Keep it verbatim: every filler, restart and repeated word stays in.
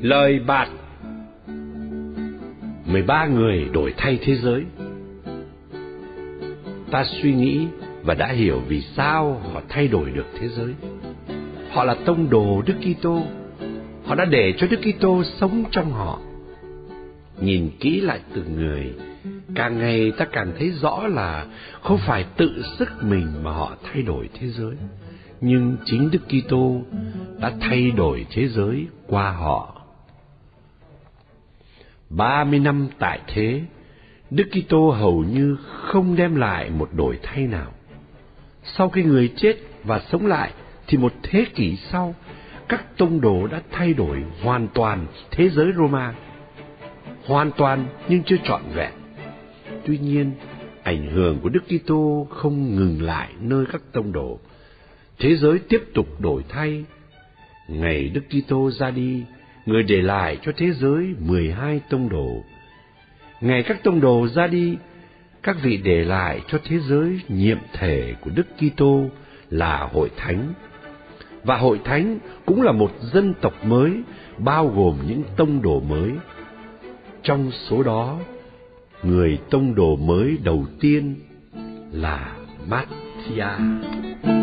Lời bạt. Mười ba người đổi thay thế giới. Ta suy nghĩ và đã hiểu vì sao họ thay đổi được thế giới. Họ là tông đồ Đức Kitô. Họ đã để cho Đức Kitô sống trong họ. Nhìn kỹ lại từng người, càng ngày ta càng thấy rõ là không phải tự sức mình mà họ thay đổi thế giới, nhưng chính Đức Kitô đã thay đổi thế giới qua họ. Ba mươi năm tại thế, Đức Kitô hầu như không đem lại một đổi thay nào. Sau khi người chết và sống lại, thì một thế kỷ sau, các tông đồ đã thay đổi hoàn toàn thế giới Roma. Hoàn toàn nhưng chưa trọn vẹn. Tuy nhiên, ảnh hưởng của Đức Kitô không ngừng lại nơi các tông đồ. Thế giới tiếp tục đổi thay. Ngày Đức Kitô ra đi, người để lại cho thế giới mười hai tông đồ. Ngày các tông đồ ra đi, các vị để lại cho thế giới nhiệm thể của Đức Kitô là Hội Thánh. Và Hội Thánh cũng là một dân tộc mới, bao gồm những tông đồ mới. Trong số đó, người tông đồ mới đầu tiên là Mát-thi-a.